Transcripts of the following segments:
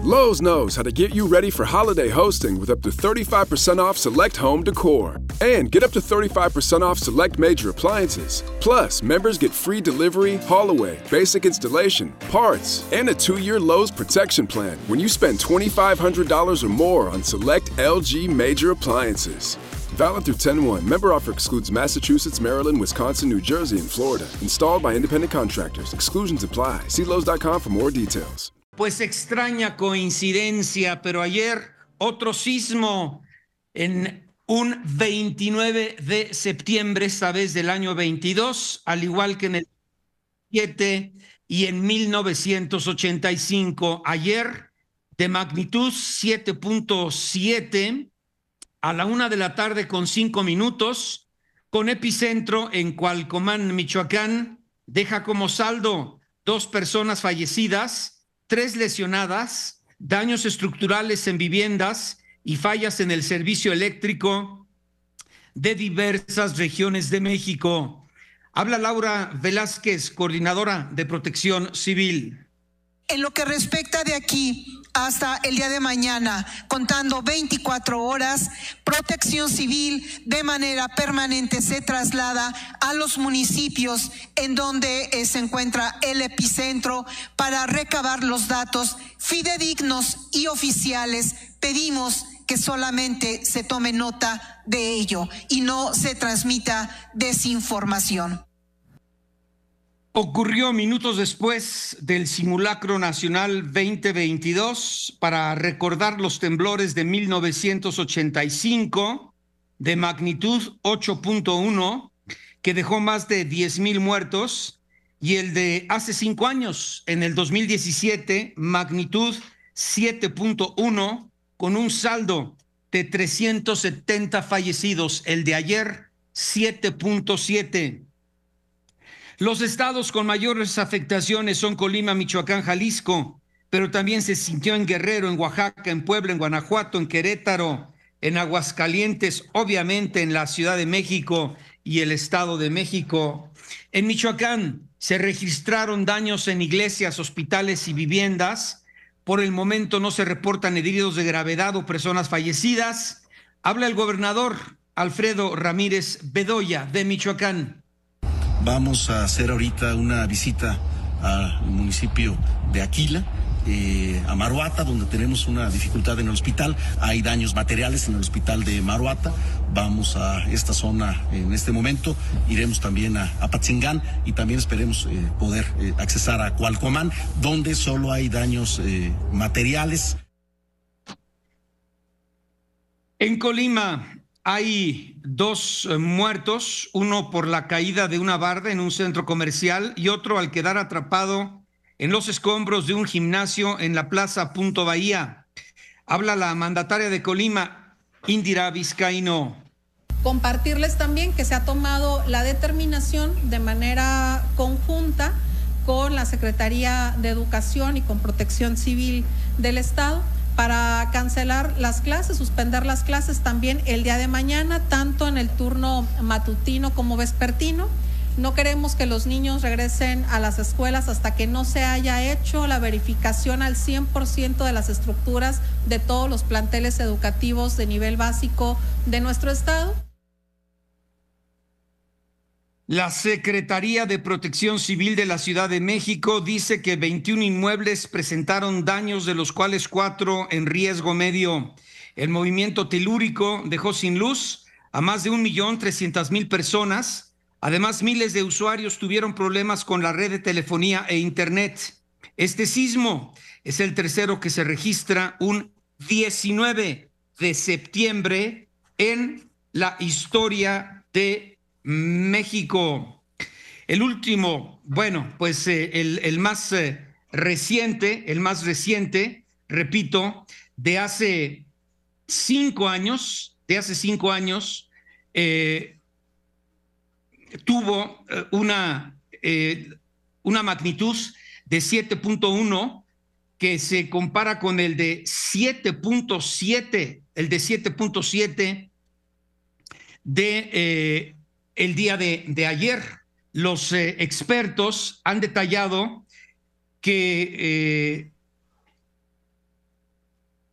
Lowe's knows how to get you ready for holiday hosting with up to 35% off select home decor. And get up to 35% off select major appliances. Plus, members get free delivery, haul away, basic installation, parts, and a 2-year Lowe's protection plan when you spend $2,500 or more on select LG major appliances. Valid through 10/1. Member offer excludes Massachusetts, Maryland, Wisconsin, New Jersey, and Florida. Installed by independent contractors. Exclusions apply. See Lowe's.com for more details. Pues extraña coincidencia, pero ayer otro sismo en un 29 de septiembre, esta vez del año 22, al igual que en el 7 y en 1985. Ayer, de magnitud 7.7, a la 1:05 p.m, con epicentro en Cualcomán, Michoacán, deja como saldo 2 personas fallecidas, 3 lesionadas, daños estructurales en viviendas y fallas en el servicio eléctrico de diversas regiones de México. Habla Laura Velázquez, coordinadora de Protección Civil. En lo que respecta de aquí hasta el día de mañana, contando 24 horas, Protección Civil de manera permanente se traslada a los municipios en donde se encuentra el epicentro para recabar los datos fidedignos y oficiales. Pedimos que solamente se tome nota de ello y no se transmita desinformación. Ocurrió minutos después del simulacro nacional 2022 para recordar los temblores de 1985 de magnitud 8.1 que dejó más de 10,000 muertos, y el de hace 5 años, en el 2017, magnitud 7.1 con un saldo de 370 fallecidos. El de ayer, 7.7. Los estados con mayores afectaciones son Colima, Michoacán, Jalisco, pero también se sintió en Guerrero, en Oaxaca, en Puebla, en Guanajuato, en Querétaro, en Aguascalientes, obviamente en la Ciudad de México y el Estado de México. En Michoacán se registraron daños en iglesias, hospitales y viviendas. Por el momento no se reportan heridos de gravedad o personas fallecidas. Habla el gobernador Alfredo Ramírez Bedoya de Michoacán. Vamos a hacer ahorita una visita al municipio de Aquila, a Maruata, donde tenemos una dificultad en el hospital. Hay daños materiales en el hospital de Maruata. Vamos a esta zona en este momento. Iremos también a Apatzingán y también esperemos poder accesar a Cualcomán, donde solo hay daños materiales. En Colima hay 2 muertos, uno por la caída de una barda en un centro comercial y otro al quedar atrapado en los escombros de un gimnasio en la Plaza Punto Bahía. Habla la mandataria de Colima, Indira Vizcaíno. Compartirles también que se ha tomado la determinación de manera conjunta con la Secretaría de Educación y con Protección Civil del Estado para cancelar las clases, suspender las clases también el día de mañana, tanto en el turno matutino como vespertino. No queremos que los niños regresen a las escuelas hasta que no se haya hecho la verificación al 100% de las estructuras de todos los planteles educativos de nivel básico de nuestro estado. La Secretaría de Protección Civil de la Ciudad de México dice que 21 inmuebles presentaron daños, de los cuales 4 en riesgo medio. El movimiento telúrico dejó sin luz a más de 1.300.000 personas. Además, miles de usuarios tuvieron problemas con la red de telefonía e internet. Este sismo es el tercero que se registra un 19 de septiembre en la historia de México. El último, bueno, pues el más reciente, repito, de hace 5 años, tuvo una magnitud de 7.1 que se compara con el de 7.7, de el día de ayer. Los expertos han detallado que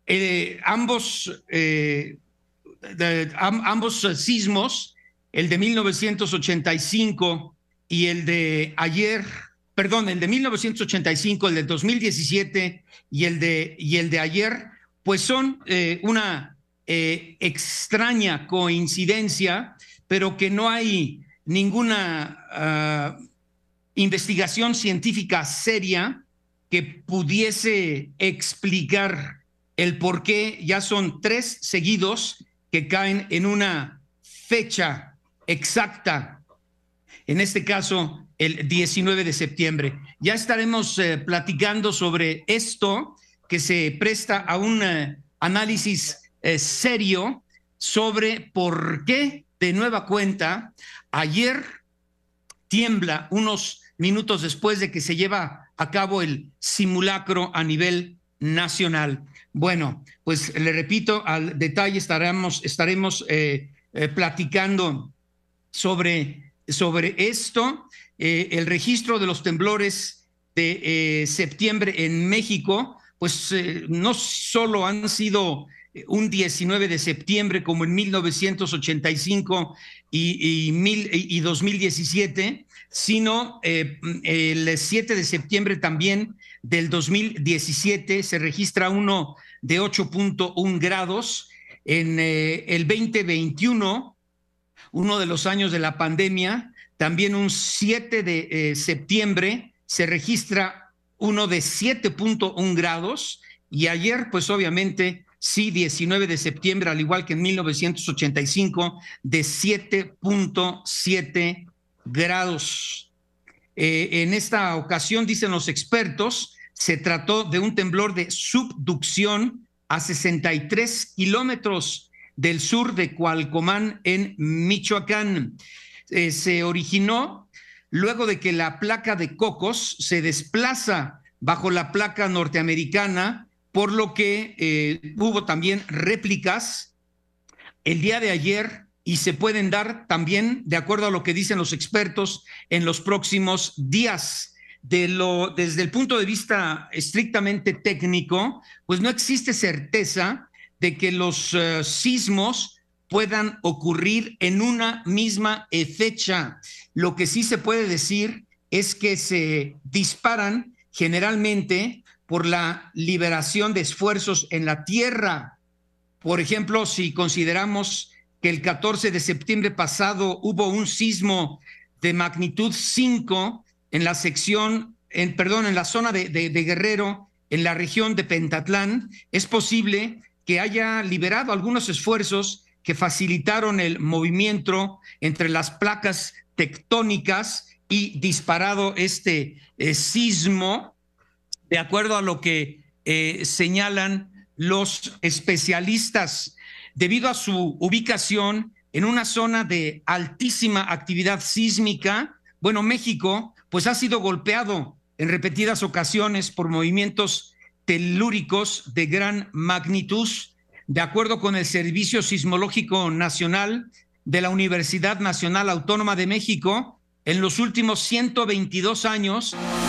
ambos sismos, el de 1985 y el de ayer, perdón, el de 1985, el de 2017 y el de ayer, pues son una extraña coincidencia, pero que no hay ninguna investigación científica seria que pudiese explicar el por qué ya son 3 seguidos que caen en una fecha exacta, en este caso el 19 de septiembre. Ya estaremos platicando sobre esto, que se presta a un análisis serio sobre por qué, de nueva cuenta, ayer tiembla unos minutos después de que se lleva a cabo el simulacro a nivel nacional. Bueno, pues le repito, al detalle estaremos platicando sobre esto. El registro de los temblores de septiembre en México, pues no solo han sido un 19 de septiembre como en 1985 y 2017, sino el 7 de septiembre también del 2017 se registra uno de 8.1 grados. En el 2021, uno de los años de la pandemia, también un 7 de septiembre se registra uno de 7.1 grados, y ayer, pues obviamente, sí, 19 de septiembre, al igual que en 1985, de 7.7 grados. En esta ocasión, dicen los expertos, se trató de un temblor de subducción a 63 kilómetros del sur de Cualcomán, en Michoacán. Se originó luego de que la placa de Cocos se desplaza bajo la placa norteamericana, por lo que hubo también réplicas el día de ayer, y se pueden dar también, de acuerdo a lo que dicen los expertos, en los próximos días. Desde el punto de vista estrictamente técnico, pues no existe certeza de que los sismos puedan ocurrir en una misma fecha. Lo que sí se puede decir es que se disparan generalmente por la liberación de esfuerzos en la Tierra. Por ejemplo, si consideramos que el 14 de septiembre pasado hubo un sismo de magnitud 5 en la sección, en la zona de Guerrero, en la región de Pentatlán, es posible que haya liberado algunos esfuerzos que facilitaron el movimiento entre las placas tectónicas y disparado este sismo, de acuerdo a lo que señalan los especialistas. Debido a su ubicación en una zona de altísima actividad sísmica, bueno, México pues ha sido golpeado en repetidas ocasiones por movimientos telúricos de gran magnitud. De acuerdo con el Servicio Sismológico Nacional de la Universidad Nacional Autónoma de México, en los últimos 122 años